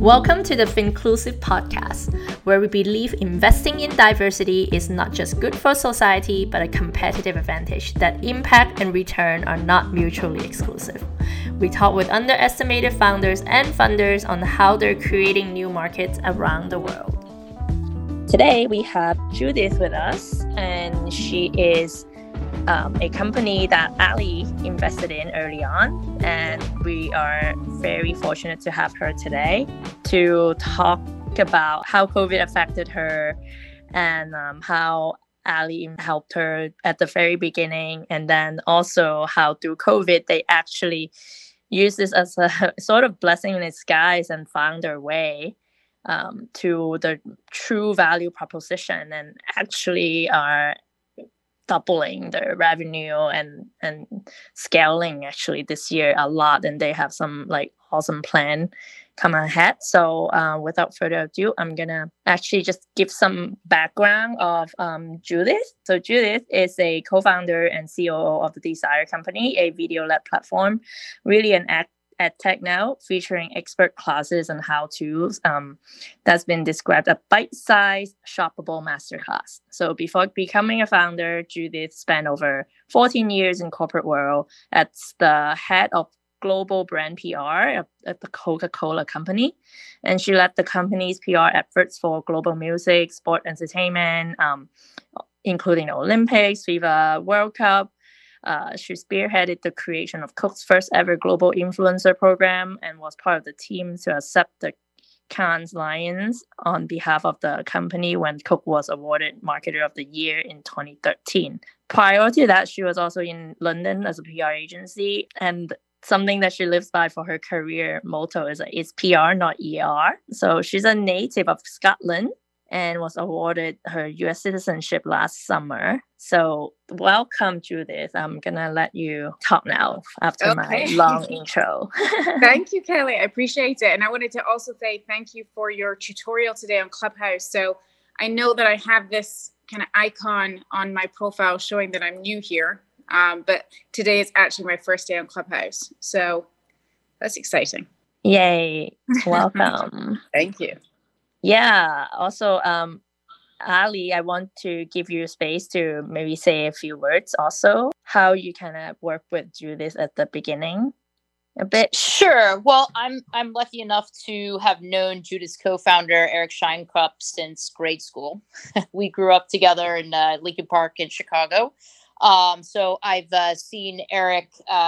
Welcome to the Finclusive podcast, where we believe investing in diversity is not just good for society, but a competitive advantage that impact and return are not mutually exclusive. We talk with underestimated founders and funders on how they're creating new markets around the world. Today, we have Judith with us, and she is a company that Ali invested in early on, and we are very fortunate to have her today to talk about how COVID affected her and how Ali helped her at the very beginning, and then also how through COVID they actually use this as a sort of blessing in disguise and found their way to the true value proposition and actually are doubling their revenue and scaling actually this year a lot, and they have some like awesome plan come ahead. So without further ado, I'm gonna actually just give some background of Judith. So Judith is a co-founder and COO of the Desire Company, a video-led platform, really an EdTech now, featuring expert classes and how-tos that's been described a bite-sized, shoppable masterclass. So before becoming a founder, Judith spent over 14 years in corporate world as the head of global brand PR at the Coca-Cola company. And she led the company's PR efforts for global music, sport, entertainment, including the Olympics, FIFA World Cup. She spearheaded the creation of Coke's first ever global influencer program and was part of the team to accept the Cannes Lions on behalf of the company when Coke was awarded Marketer of the Year in 2013. Prior to that, she was also in London as a PR agency, and something that she lives by for her career motto is it's PR, not ER. So she's a native of Scotland and was awarded her US citizenship last summer. So welcome, Judith. I'm going to let you talk now after my long intro. Thank you, Kelly. I appreciate it. And I wanted to also say thank you for your tutorial today on Clubhouse. So I know that I have this kind of icon on my profile showing that I'm new here. But today is actually my first day on Clubhouse. So that's exciting. Yay. Welcome. Thank you. Yeah. Also, Ali, I want to give you space to maybe say a few words also, how you kind of work with Judith at the beginning a bit. Sure. Well, I'm lucky enough to have known Judith's co-founder, Eric Scheinkrupp, since grade school. We grew up together in Lincoln Park in Chicago. So I've seen Eric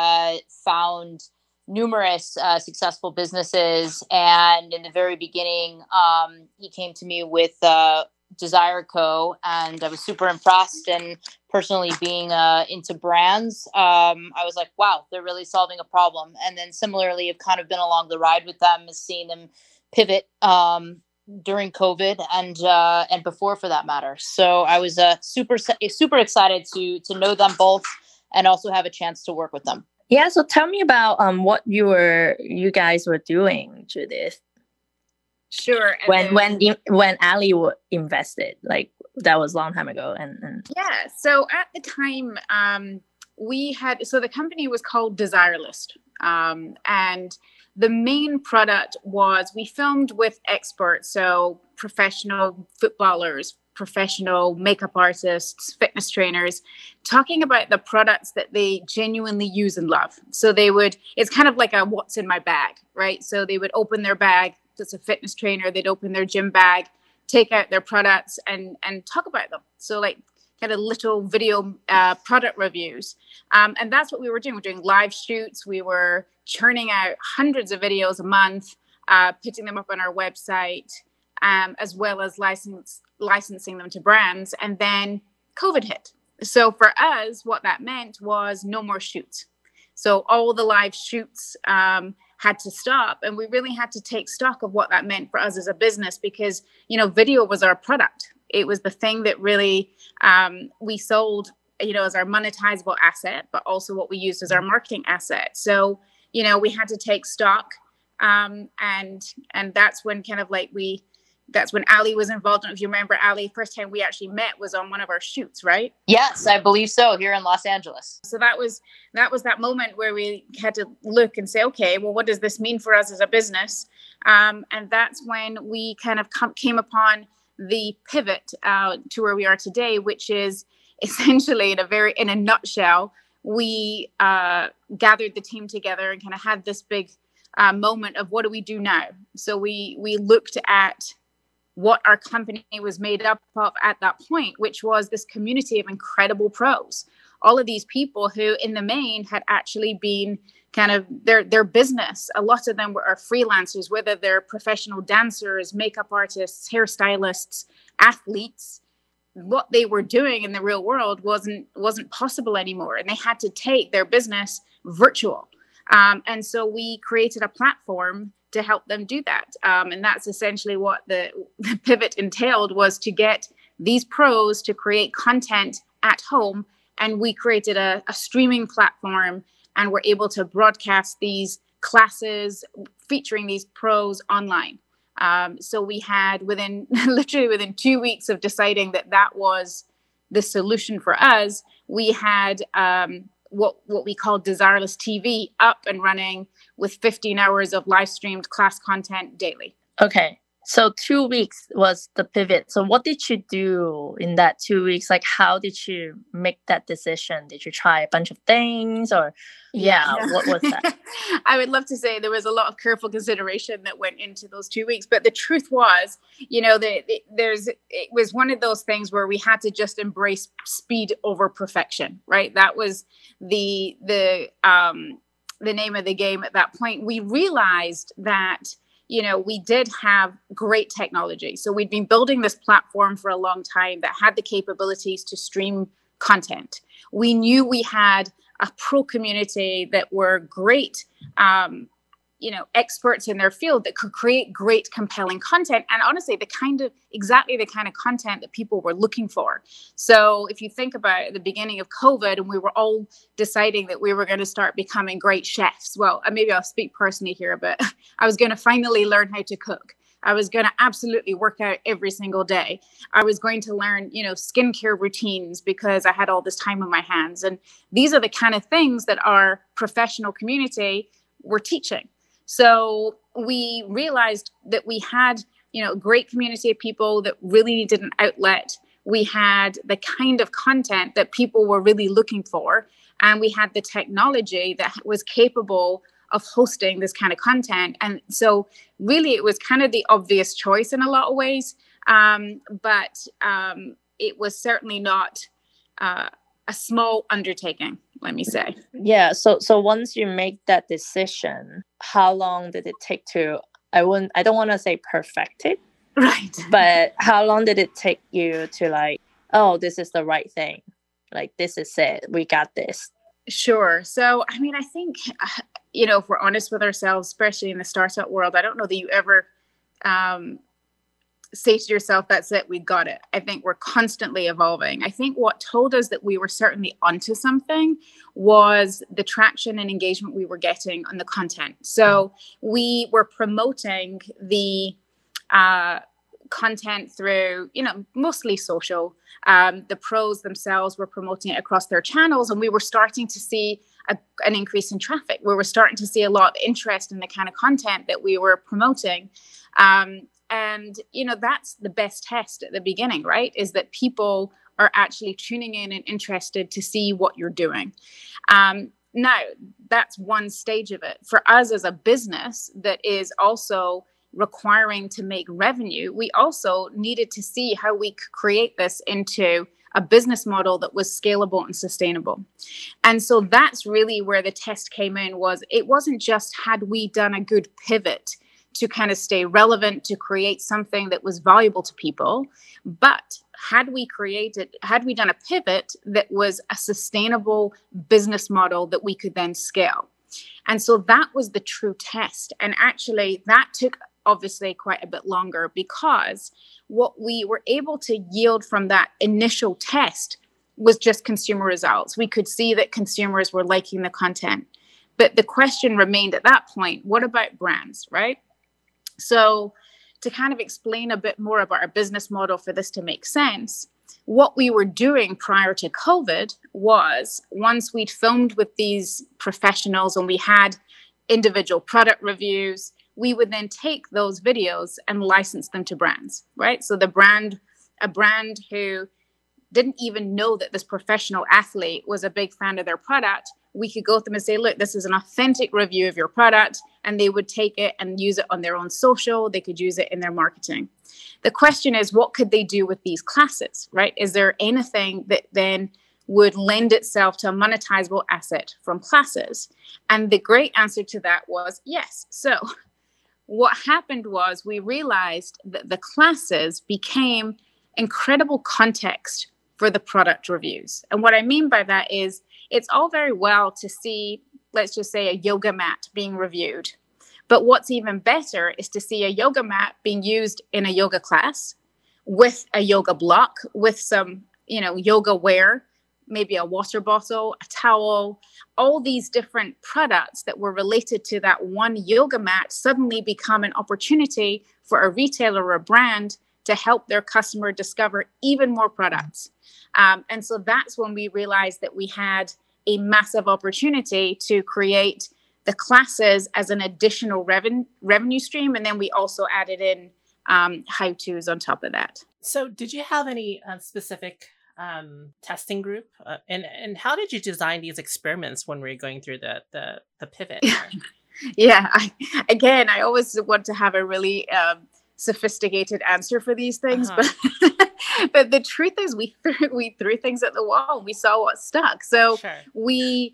found numerous successful businesses, and in the very beginning, he came to me with Desire Co, and I was super impressed. And personally, being into brands, I was like, wow, they're really solving a problem. And then similarly, I've kind of been along the ride with them, seeing them pivot during COVID and before, for that matter. So I was super excited to know them both and also have a chance to work with them. Yeah, so tell me about what you guys were doing, Judith. Sure. When Ali invested, like that was a long time ago, and yeah. So at the time, the company was called Desire List, and the main product was we filmed with experts, so professional footballers, professional makeup artists, fitness trainers, talking about the products that they genuinely use and love. So it's kind of like a what's in my bag, right? So they would open their bag, it's a fitness trainer, they'd open their gym bag, take out their products and talk about them. So like kind of little video product reviews. And that's what we were doing. We're doing live shoots. We were churning out hundreds of videos a month, putting them up on our website, as well as licensing them to brands. And then COVID hit. So for us, what that meant was no more shoots. So all the live shoots had to stop. And we really had to take stock of what that meant for us as a business, because, video was our product. It was the thing that really we sold, as our monetizable asset, but also what we used as our marketing asset. So, we had to take stock. And that's when kind of like we That's when Ali was involved. I don't know if you remember, Ali, first time we actually met was on one of our shoots, right? Yes, I believe so, here in Los Angeles. So that was that moment where we had to look and say, okay, well, what does this mean for us as a business? And that's when we kind of came upon the pivot to where we are today, which is essentially in a nutshell, we gathered the team together and kind of had this big moment of what do we do now? So we looked at what our company was made up of at that point, which was this community of incredible pros. All of these people who in the main had actually been kind of their business. A lot of them are freelancers, whether they're professional dancers, makeup artists, hairstylists, athletes. What they were doing in the real world wasn't possible anymore. And they had to take their business virtual. And so we created a platform to help them do that. And that's essentially what the pivot entailed, was to get these pros to create content at home. And we created a streaming platform, and we're able to broadcast these classes featuring these pros online. So we had literally within 2 weeks of deciding that was the solution for us, we had what we call Desireless TV up and running with 15 hours of live streamed class content daily. Okay. So 2 weeks was the pivot. So what did you do in that 2 weeks? Like, how did you make that decision? Did you try a bunch of things, or what was that? I would love to say there was a lot of careful consideration that went into those 2 weeks. But the truth was, it was one of those things where we had to just embrace speed over perfection, right? That was the name of the game at that point. We realized that we did have great technology. So we'd been building this platform for a long time that had the capabilities to stream content. We knew we had a pro community that were great, experts in their field that could create great, compelling content. And honestly, exactly the kind of content that people were looking for. So if you think about the beginning of COVID, and we were all deciding that we were going to start becoming great chefs. Well, maybe I'll speak personally here, but I was going to finally learn how to cook. I was going to absolutely work out every single day. I was going to learn, skincare routines because I had all this time on my hands. And these are the kind of things that our professional community were teaching. So we realized that we had, a great community of people that really needed an outlet. We had the kind of content that people were really looking for. And we had the technology that was capable of hosting this kind of content. And so really it was kind of the obvious choice in a lot of ways. But it was certainly not a small undertaking, let me say. Yeah. So once you make that decision, how long did it take to, I don't want to say perfect it. Right. But how long did it take you to like, oh, this is the right thing? Like, this is it. We got this. Sure. So, I think, if we're honest with ourselves, especially in the startup world, I don't know that you ever say to yourself, that's it, we got it. I think we're constantly evolving. I think what told us that we were certainly onto something was the traction and engagement we were getting on the content. So we were promoting the content through, mostly social. The pros themselves were promoting it across their channels, and we were starting to see an increase in traffic. We were starting to see a lot of interest in the kind of content that we were promoting. And, that's the best test at the beginning, right? Is that people are actually tuning in and interested to see what you're doing. Now, that's one stage of it. For us as a business that is also requiring to make revenue, we also needed to see how we could create this into a business model that was scalable and sustainable. And so that's really where the test came in. It wasn't just had we done a good pivot to kind of stay relevant, to create something that was valuable to people, but had we done a pivot that was a sustainable business model that we could then scale. And so that was the true test. And actually that took obviously quite a bit longer, because what we were able to yield from that initial test was just consumer results. We could see that consumers were liking the content. But the question remained at that point, what about brands, right? So, to kind of explain a bit more about our business model for this to make sense, what we were doing prior to COVID was, once we'd filmed with these professionals and we had individual product reviews, we would then take those videos and license them to brands, right? So a brand who didn't even know that this professional athlete was a big fan of their product, we could go to them and say, look, this is an authentic review of your product. And they would take it and use it on their own social. They could use it in their marketing. The question is, what could they do with these classes, right? Is there anything that then would lend itself to a monetizable asset from classes? And the great answer to that was yes. So what happened was we realized that the classes became incredible context for the product reviews. And what I mean by that is, it's all very well to see, let's just say, a yoga mat being reviewed. But what's even better is to see a yoga mat being used in a yoga class with a yoga block, with some, yoga wear, maybe a water bottle, a towel, all these different products that were related to that one yoga mat suddenly become an opportunity for a retailer or a brand to help their customer discover even more products. And so that's when we realized that we had a massive opportunity to create the classes as an additional revenue stream. And then we also added in how-tos on top of that. So did you have any specific testing group? And how did you design these experiments when we were going through the pivot? Yeah, I always want to have a really sophisticated answer for these things, but the truth is we threw things at the wall. We saw what stuck. So sure. we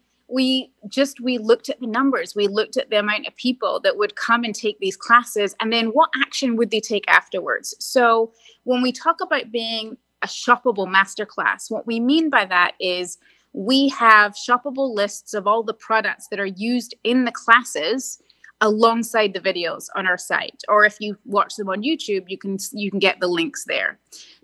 looked at the numbers. We looked at the amount of people that would come and take these classes, and then what action would they take afterwards? So when we talk about being a shoppable masterclass, what we mean by that is we have shoppable lists of all the products that are used in the classes alongside the videos on our site. Or if you watch them on YouTube, you can get the links there.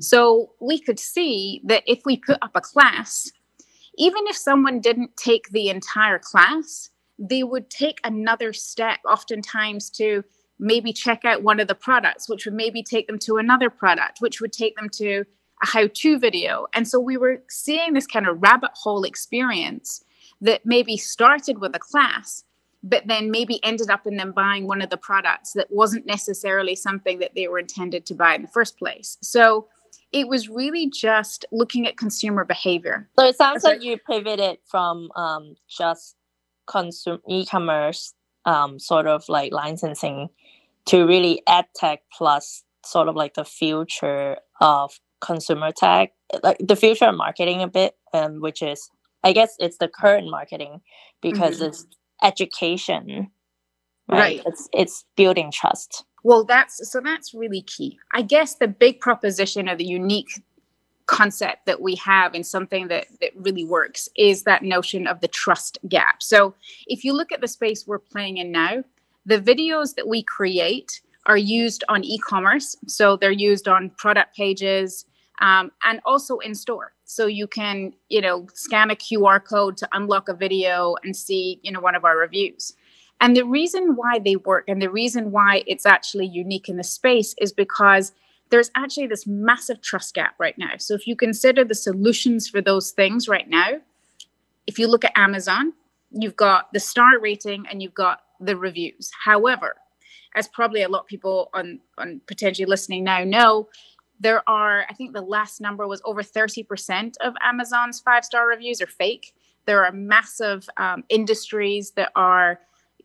So we could see that if we put up a class, even if someone didn't take the entire class, they would take another step oftentimes to maybe check out one of the products, which would maybe take them to another product, which would take them to a how-to video. And so we were seeing this kind of rabbit hole experience that maybe started with a class, but then maybe ended up in them buying one of the products that wasn't necessarily something that they were intended to buy in the first place. So it was really just looking at consumer behavior. So it sounds like you pivoted from just consumer e-commerce sort of like licensing to really ad tech plus sort of like the future of consumer tech, like the future of marketing a bit, which is, I guess it's the current marketing because it's education, right? It's building trust. Well, that's really key. I guess the big proposition or the unique concept that we have and something that really works is that notion of the trust gap. So if you look at the space we're playing in now, the videos that we create are used on e-commerce. So they're used on product pages and also in store. So you can, scan a QR code to unlock a video and see, one of our reviews. And the reason why they work and the reason why it's actually unique in the space is because there's actually this massive trust gap right now. So if you consider the solutions for those things right now, if you look at Amazon, you've got the star rating and you've got the reviews. However, as probably a lot of people on potentially listening now know, there are, I think the last number was over 30% of Amazon's 5-star reviews are fake. There are massive industries that are,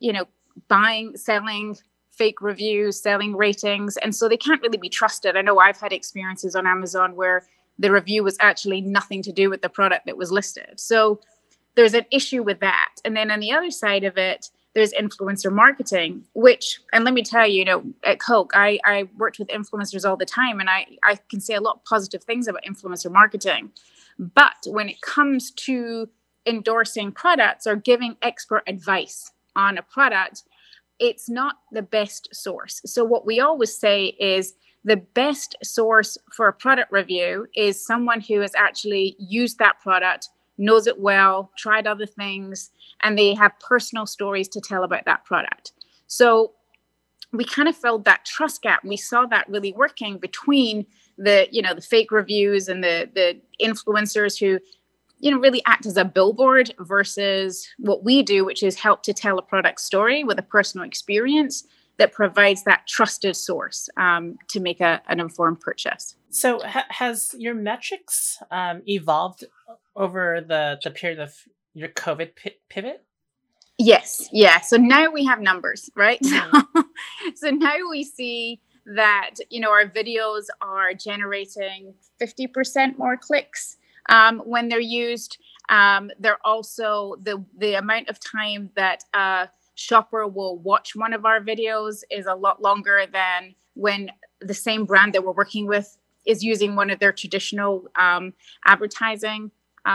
buying, selling fake reviews, selling ratings. And so they can't really be trusted. I know I've had experiences on Amazon where the review was actually nothing to do with the product that was listed. So there's an issue with that. And then on the other side of it, there's influencer marketing, which, and let me tell you, at Coke, I worked with influencers all the time, and I can say a lot of positive things about influencer marketing. But when it comes to endorsing products or giving expert advice on a product, it's not the best source. So what we always say is the best source for a product review is someone who has actually used that product, knows it well, tried other things, and they have personal stories to tell about that product. So we kind of filled that trust gap. And we saw that really working between the, the fake reviews and the influencers who, really act as a billboard versus what we do, which is help to tell a product story with a personal experience that provides that trusted source to make an informed purchase. So has your metrics evolved over the period of your COVID pivot? Yes. Yeah. So now we have numbers, right? Mm-hmm. So now we see that, our videos are generating 50% more clicks when they're used. They're also the amount of time that a shopper will watch one of our videos is a lot longer than when the same brand that we're working with is using one of their traditional advertising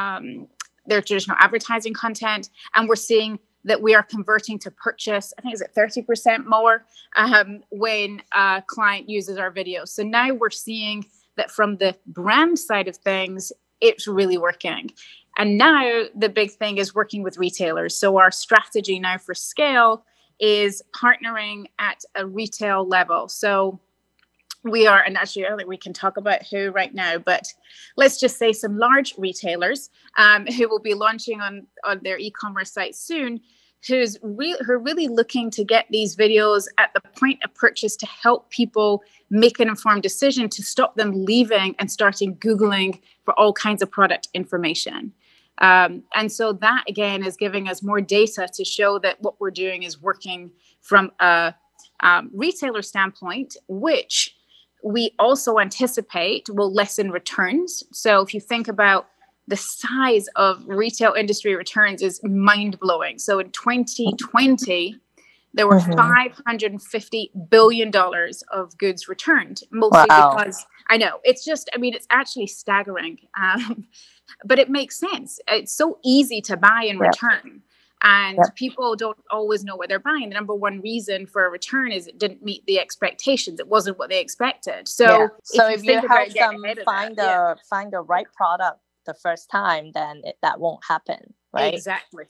content. And we're seeing that we are converting to purchase, I think it's at 30% more when a client uses our videos. So now we're seeing that from the brand side of things, it's really working. And now the big thing is working with retailers. So our strategy now for scale is partnering at a retail level. So we are, and actually I think we can talk about who right now, but let's just say some large retailers who will be launching on their e-commerce site soon, who are really looking to get these videos at the point of purchase to help people make an informed decision, to stop them leaving and starting Googling for all kinds of product information. And so that, again, is giving us more data to show that what we're doing is working from a retailer standpoint, which we also anticipate will lessen returns. So if you think about the size of retail industry returns is mind-blowing. So in 2020, there were $550 billion of goods returned, mostly because, I know, it's actually staggering. But it makes sense. It's so easy to buy and return. And people don't always know what they're buying. The number one reason for a return is it didn't meet the expectations. It wasn't what they expected. So, if you help them find the right product the first time, then that won't happen, right? Exactly.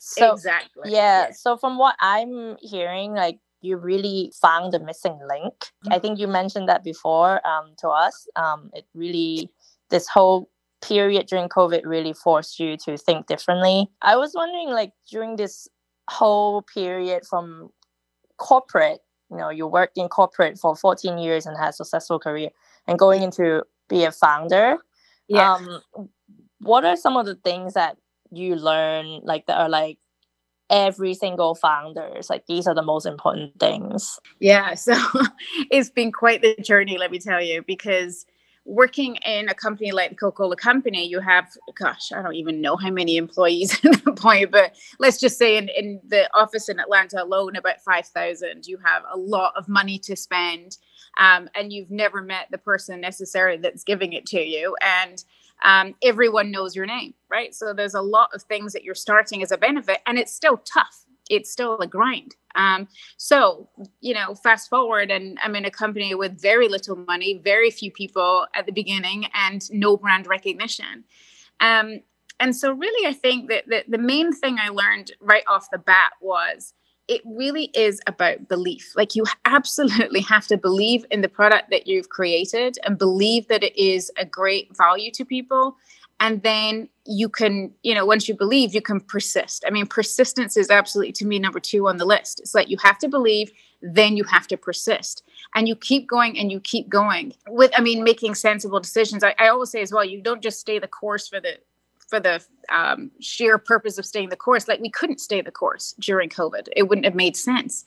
So from what I'm hearing, like, you really found the missing link. Mm-hmm. I think you mentioned that before to us. It really, this whole period during COVID really forced you to think differently. I was wondering, like, during this whole period from corporate, you worked in corporate for 14 years and had a successful career, and going into be a founder. What are some of the things that you learn, like, that are like every single founders, like, these are the most important things? Yeah, so it's been quite the journey, let me tell you, because working in a company like the Coca-Cola Company, you have, I don't even know how many employees at that point, but let's just say in the office in Atlanta alone, about 5,000. You have a lot of money to spend, and you've never met the person necessarily that's giving it to you. And everyone knows your name, right? So there's a lot of things that you're starting as a benefit, and it's still tough. It's still a grind. So, fast forward, and I'm in a company with very little money, very few people at the beginning, and no brand recognition. And so really, I think that the main thing I learned right off the bat was it really is about belief. Like, you absolutely have to believe in the product that you've created and believe that it is a great value to people. And then you can, once you believe, you can persist. I mean, persistence is absolutely, to me, number 2 on the list. It's like you have to believe, then you have to persist. And you keep going and you keep going with, making sensible decisions. I always say as well, you don't just stay the course for the sheer purpose of staying the course. Like, we couldn't stay the course during COVID. It wouldn't have made sense.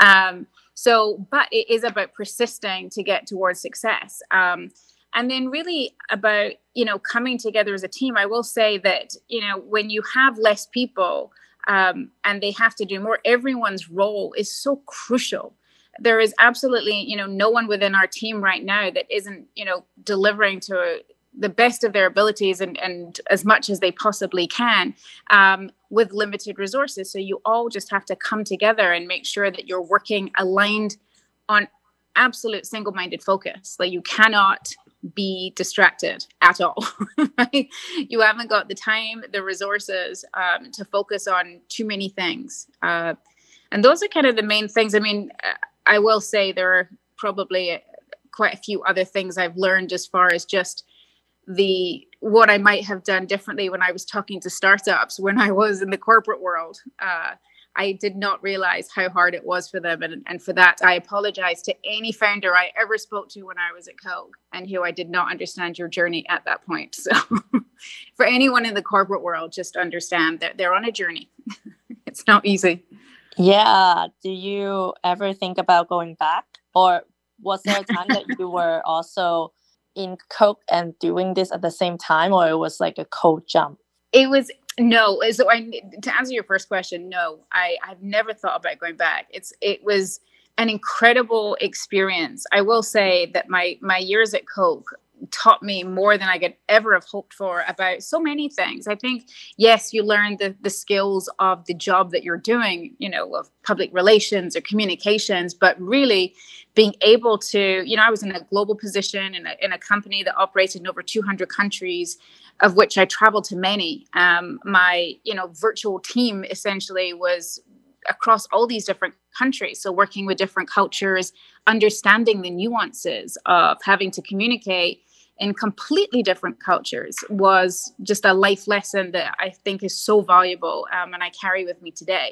But it is about persisting to get towards success. And then really about, coming together as a team. I will say that, when you have less people and they have to do more, everyone's role is so crucial. There is absolutely, no one within our team right now that isn't, delivering to the best of their abilities and as much as they possibly can with limited resources. So you all just have to come together and make sure that you're working aligned on absolute single-minded focus. Like, you cannot be distracted at all. Right? You haven't got the time, the resources to focus on too many things. And those are kind of the main things. I will say there are probably quite a few other things I've learned as far as just what I might have done differently when I was talking to startups when I was in the corporate world. I did not realize how hard it was for them. And for that, I apologize to any founder I ever spoke to when I was at Coke and who I did not understand your journey at that point. So for anyone in the corporate world, just understand that they're on a journey. It's not easy. Yeah. Do you ever think about going back? Or was there a time that you were also in Coke and doing this at the same time, or it was like a cold jump? It was no. So to answer your first question, no, I've never thought about going back. It was an incredible experience. I will say that my years at Coke taught me more than I could ever have hoped for about so many things. I think, yes, you learn the skills of the job that you're doing, of public relations or communications, but really being able to, I was in a global position in a company that operated in over 200 countries, of which I traveled to many. My, virtual team essentially was across all these different countries. So working with different cultures, understanding the nuances of having to communicate in completely different cultures was just a life lesson that I think is so valuable, and I carry with me today.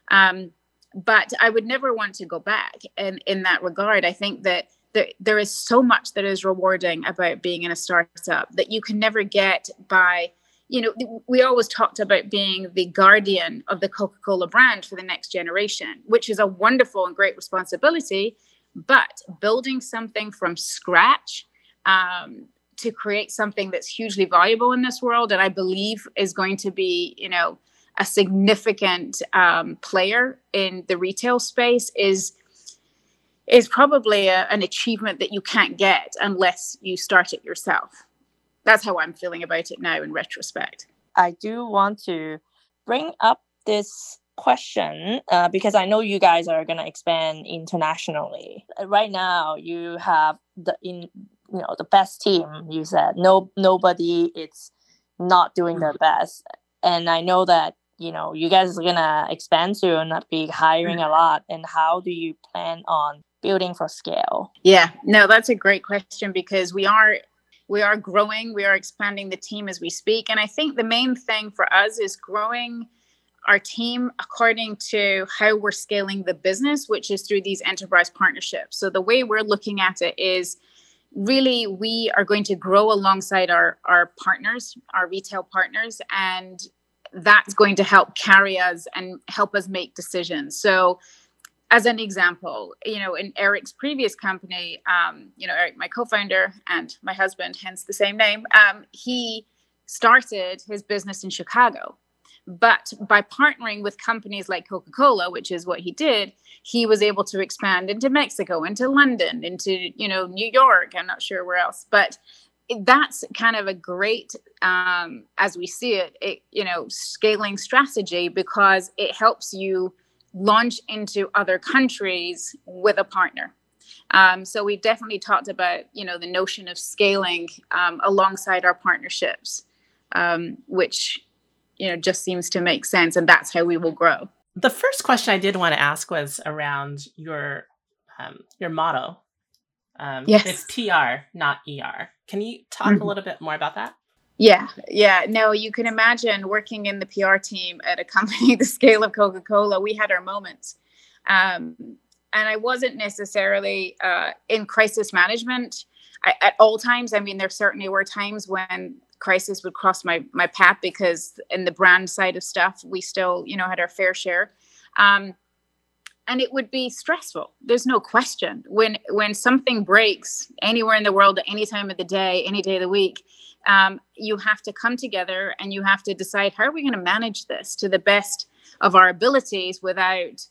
But I would never want to go back. And in that regard, I think that there is so much that is rewarding about being in a startup that you can never get by, we always talked about being the guardian of the Coca-Cola brand for the next generation, which is a wonderful and great responsibility. But building something from scratch to create something that's hugely valuable in this world, and I believe is going to be, a significant player in the retail space, is probably an achievement that you can't get unless you start it yourself. That's how I'm feeling about it now in retrospect. I do want to bring up this question because I know you guys are going to expand internationally. Right now, you have the best team. You said nobody is not doing their best, and I know that you guys are gonna expand soon, be hiring a lot. And how do you plan on building for scale? Yeah, no, that's a great question because we are growing, we are expanding the team as we speak, and I think the main thing for us is growing our team according to how we're scaling the business, which is through these enterprise partnerships. So the way we're looking at it is really we are going to grow alongside our partners, our retail partners, and that's going to help carry us and help us make decisions. So as an example, in Eric's previous company, Eric, my co-founder and my husband, hence the same name, he started his business in Chicago. But by partnering with companies like Coca-Cola, which is what he did, he was able to expand into Mexico, into London, into, New York. I'm not sure where else, but that's kind of a great, as we see it, scaling strategy because it helps you launch into other countries with a partner. So we definitely talked about, the notion of scaling alongside our partnerships, which, just seems to make sense. And that's how we will grow. The first question I did want to ask was around your motto. Yes. It's PR, not ER. Can you talk a little bit more about that? Yeah. No, you can imagine working in the PR team at a company the scale of Coca-Cola. We had our moments. And I wasn't necessarily in crisis management at all times. I mean, there certainly were times when crisis would cross my path because in the brand side of stuff, we still, had our fair share. And it would be stressful. There's no question. When something breaks anywhere in the world at any time of the day, any day of the week, you have to come together and you have to decide, how are we going to manage this to the best of our abilities without,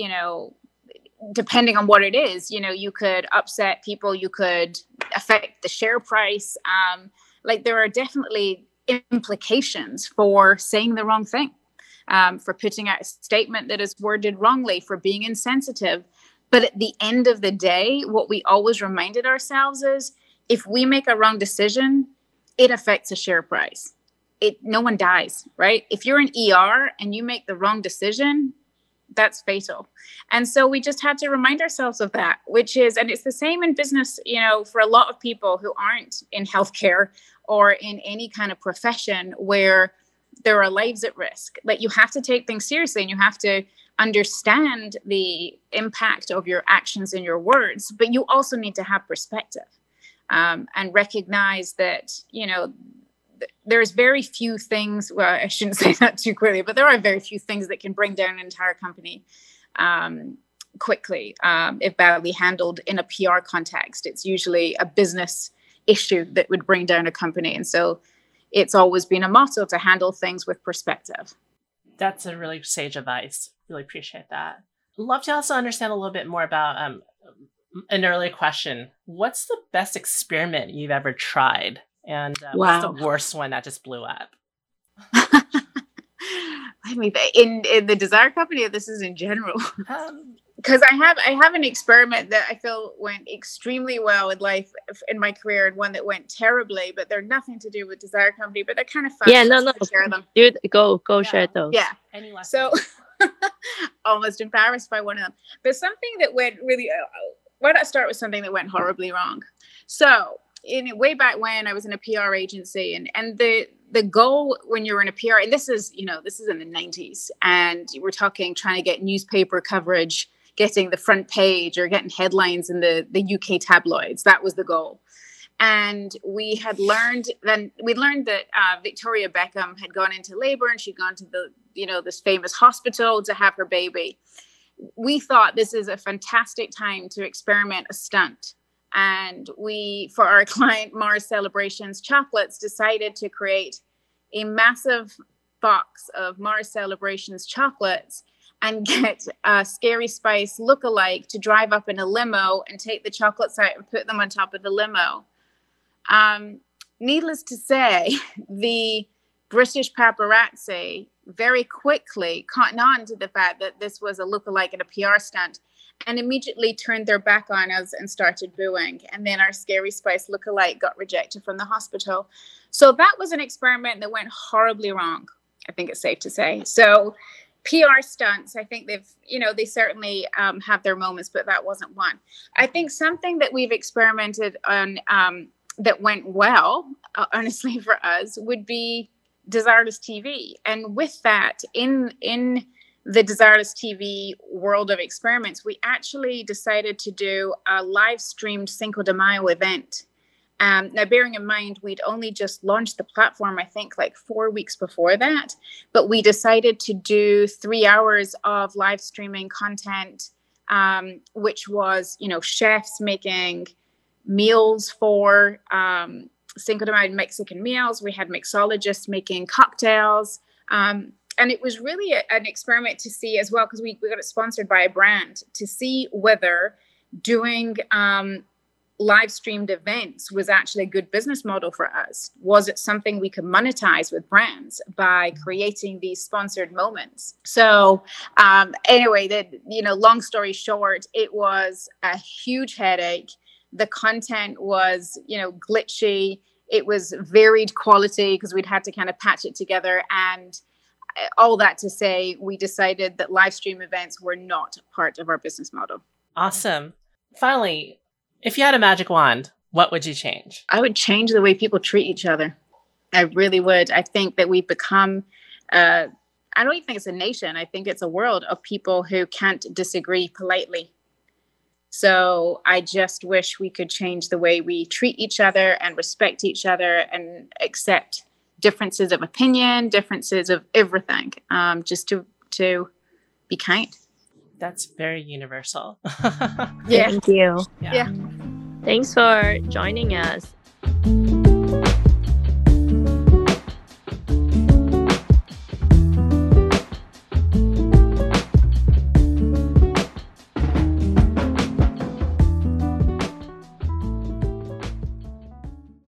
depending on what it is, you could upset people, you could affect the share price. There are definitely implications for saying the wrong thing. For putting out a statement that is worded wrongly, for being insensitive. But at the end of the day, what we always reminded ourselves is if we make a wrong decision, it affects the share price. No one dies, right? If you're an ER and you make the wrong decision, that's fatal. And so we just had to remind ourselves of that, which is, and it's the same in business, for a lot of people who aren't in healthcare or in any kind of profession where there are lives at risk. Like, you have to take things seriously, and you have to understand the impact of your actions and your words, but you also need to have perspective, and recognize that, there's very few things, well, I shouldn't say that too clearly, but there are very few things that can bring down an entire company quickly if badly handled in a PR context. It's usually a business issue that would bring down a company. And so it's always been a motto to handle things with perspective. That's a really sage advice. Really appreciate that. Love to also understand a little bit more about an earlier question. What's the best experiment you've ever tried? And what's the worst one that just blew up? I mean, in the Desire Company, or this is in general? Because I have an experiment that I feel went extremely well in life, in my career, and one that went terribly, but they're nothing to do with Desire Company, but they're kind of fun. Yeah, no. Share them. Dude, go share those. Yeah. So almost embarrassed by one of them. But something that went really, why don't I start with something that went horribly wrong? So way back when I was in a PR agency, and the goal when you're in a PR, and this is in the 90s, and we're talking trying to get newspaper coverage, getting the front page or getting headlines in the UK tabloids. That was the goal. And we learned that Victoria Beckham had gone into labor, and she'd gone to this famous hospital to have her baby. We thought this is a fantastic time to experiment a stunt. And we, for our client Mars Celebrations chocolates, decided to create a massive box of Mars Celebrations chocolates and get a Scary Spice lookalike to drive up in a limo and take the chocolates out and put them on top of the limo. Needless to say, the British paparazzi very quickly caught on to the fact that this was a lookalike and a PR stunt, and immediately turned their back on us and started booing. And then our Scary Spice lookalike got rejected from the hospital. So that was an experiment that went horribly wrong, I think it's safe to say. So PR stunts, I think they certainly have their moments, but that wasn't one. I think something that we've experimented on that went well, honestly, for us, would be Desireless TV. And with that, in the Desireless TV world of experiments, we actually decided to do a live streamed Cinco de Mayo event. Now, bearing in mind, we'd only just launched the platform, I think, like 4 weeks before that. But we decided to do 3 hours of live streaming content, which was, chefs making meals for Cinco de Mayo Mexican meals. We had mixologists making cocktails. And it was really an experiment to see as well, because we got it sponsored by a brand, to see whether doing live streamed events was actually a good business model for us. Was it something we could monetize with brands by creating these sponsored moments? So anyway, long story short, it was a huge headache. The content was, glitchy. It was varied quality because we'd had to kind of patch it together. And all that to say, we decided that live stream events were not part of our business model. Awesome. Finally, if you had a magic wand, what would you change? I would change the way people treat each other. I really would. I think that we've become, I don't even think it's a nation. I think it's a world of people who can't disagree politely. So I just wish we could change the way we treat each other and respect each other and accept differences of opinion, differences of everything, just to be kind. That's very universal. Yeah. Thank you. Yeah. Thanks for joining us.